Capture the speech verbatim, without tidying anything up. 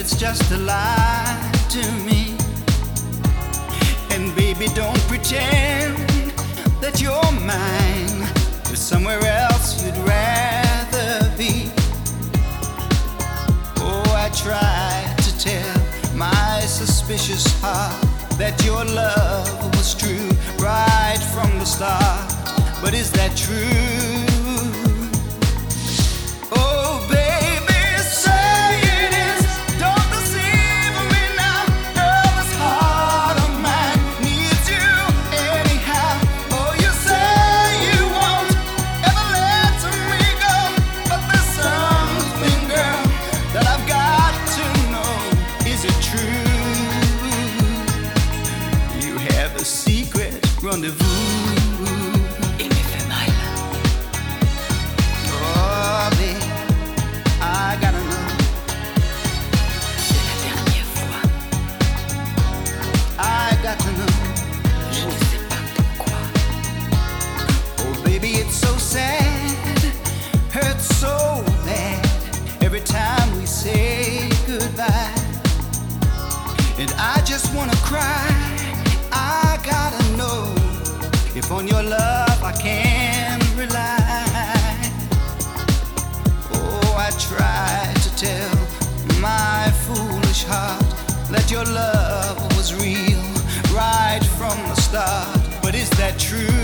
it's just a lie to me. And baby, don't pretend that you're mine. There's somewhere else you'd rather be. Oh, I tried to tell my suspicious heart that your love was true right from the start. But is that true? Oh, baby, say it is. Don't deceive me now. Girl, this heart of mine needs you anyhow. Oh, you say you won't ever let me go, but there's something, girl, that I've got to know. Is it true? You have a secret rendezvous. And I just wanna cry. I gotta know if on your love I can rely. Oh, I tried to tell my foolish heart that your love was real right from the start. But is that true?